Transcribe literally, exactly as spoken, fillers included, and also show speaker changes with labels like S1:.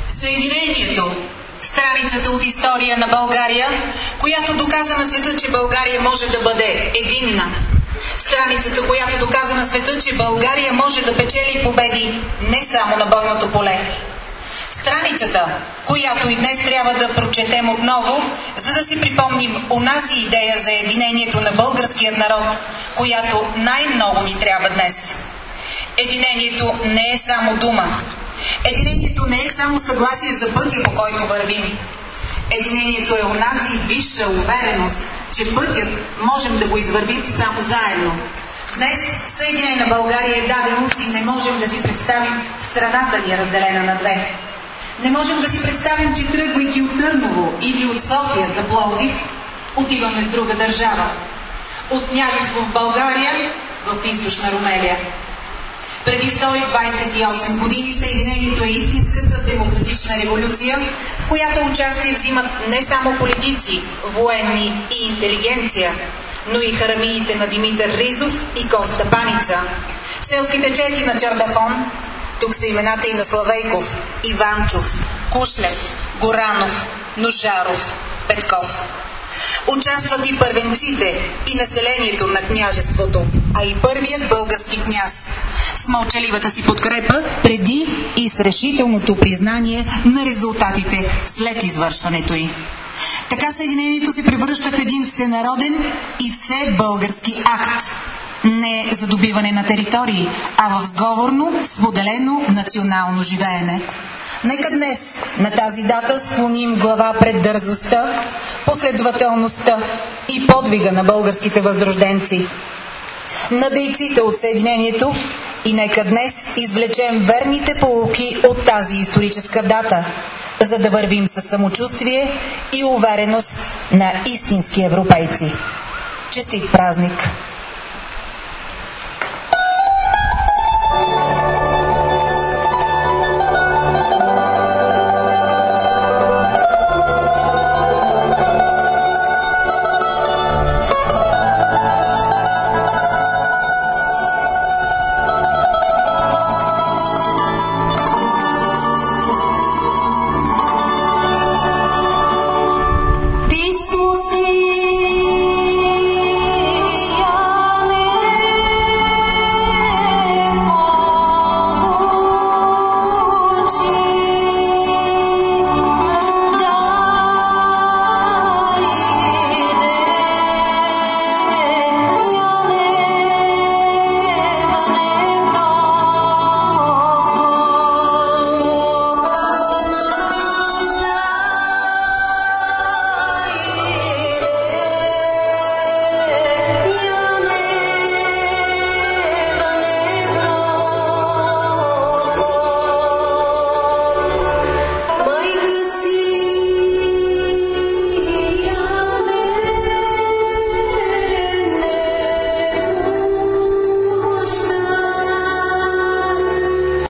S1: Съединението, страницата от история на България, която доказа на света, че България може да бъде единна. Страницата, която доказа на света, че България може да печели победи не само на бойното поле. Страницата, която и днес трябва да прочетем отново, за да си припомним онази идея за единението на българският народ, която най-много ни трябва днес. Единението не е само дума. Единението не е само съгласие за пътя, по който вървим. Единението е онази висша увереност, че пътят можем да го извървим само заедно. Днес Съединена България е даденост и не можем да си представим страната ни разделена на две. Не можем да си представим, че тръгвайки от Търново или от София за Пловдив, отиваме в друга държава. От княжество в България в източна Румелия. Преди сто двадесет и осем години Съединението е истинската демократична революция, в която участие взимат не само политици, военни и интелигенция, но и харамиите на Димитър Ризов и Коста Паница, селските чети на Чардахон, тук са имената и на Славейков, Иванчов, Кушлев, Горанов, Ножаров, Петков. Участват и първенците и населението на княжеството, а и първият български княз с мълчаливата си подкрепа преди и с решителното признание на резултатите след извършването й. Така Съединението се превръща в един всенароден и всебългарски акт. Не за добиване на територии, а в сговорно, споделено национално живеене. Нека днес, на тази дата, склоним глава пред дързостта, последователността и подвига на българските възрожденци, на дейците от Съединението, и нека днес извлечем верните поуки от тази историческа дата, за да вървим със самочувствие и увереност на истински европейци. Честит празник!